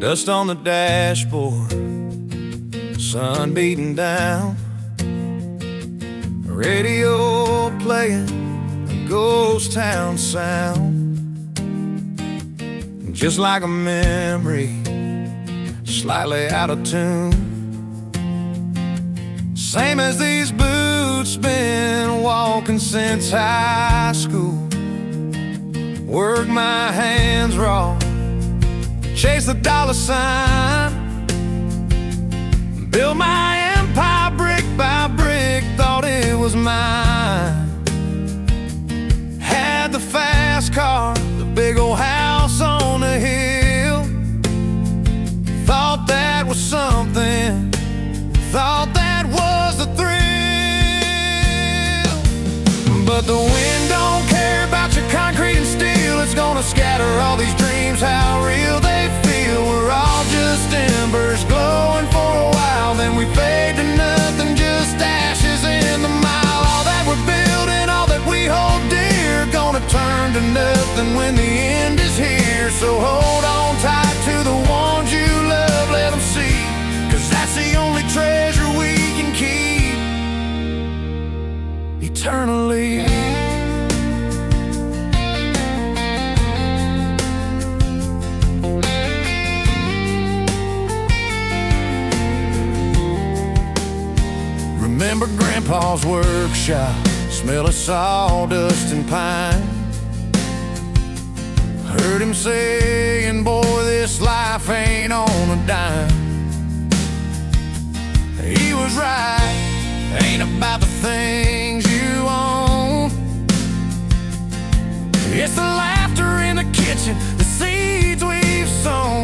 Dust on the dashboard, sun beating down, radio playing a ghost town sound. Just like a memory, slightly out of tune. Same as these boots, been walking since high school. Work my hands raw, chase the dollar sign, build my empire brick by brick, thought it was mine. Had the fast car, the big old house on the hill. Thought that was something, thought that was the thrill. But the wind don't care about your concrete and steel. It's gonna scatter all these dreams, how real they feel. We're all just embers glowing for a while, then we fade to nothing, just ashes in the mile. All that we're building, all that we hold dear, gonna turn to nothing when the end is here. So hold on tight to the ones you love, let them see, 'cause that's the only treasure we can keep eternally. Remember Grandpa's workshop, smell of sawdust and pine. Heard him saying, boy, this life ain't on a dime. He was right, ain't about the things you own. It's the laughter in the kitchen, the seeds we've sown.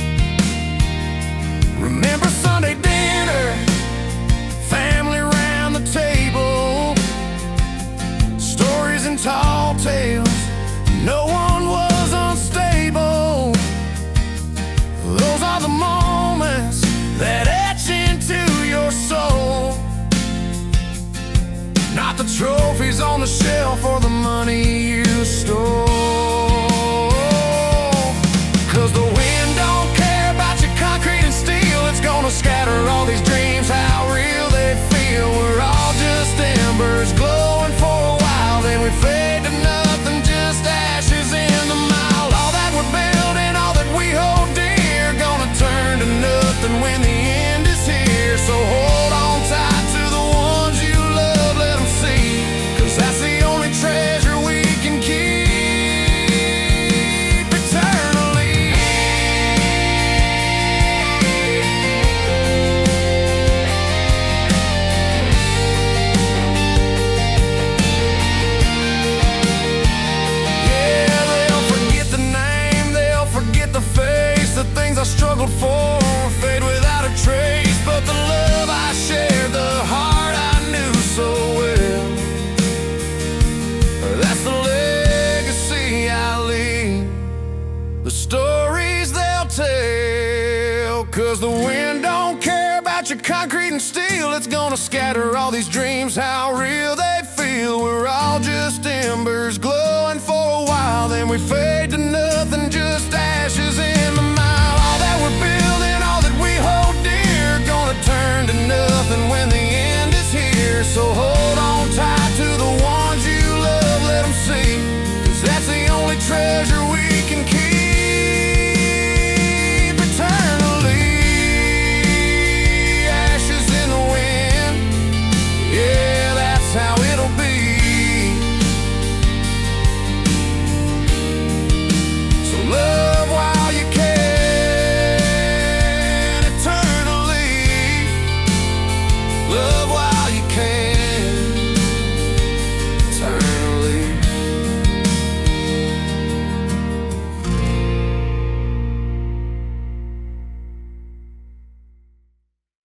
Remember Sunday dinner, family around the table, stories and tall tales, no one was unstable. Those are the moments that etch into your soul, not the trophies on the shelf or the money you stole. 'Cause the wind don't care about your concrete and steel. It's gonna scatter all these dreams, how real they feel. We're all just embers glowing for a while, then we fade to nothing, just ashes in the mile. All that we're building, all that we hold dear, gonna turn to nothing when the end is here. So hold on tight to the ones you love, let them see, 'cause that's the only treasure we can keep eternally. Yeah, they'll forget the name, they'll forget the face. The things I struggled for fade without a trace, but the love I shared, the heart I knew so well, that's the legacy I leave, the stories they'll tell. 'Cause the wind don't care about your concrete and steel. It's gonna scatter all these dreams, how real they feel. We're all just embers glowing for a while, then we fade to nothing,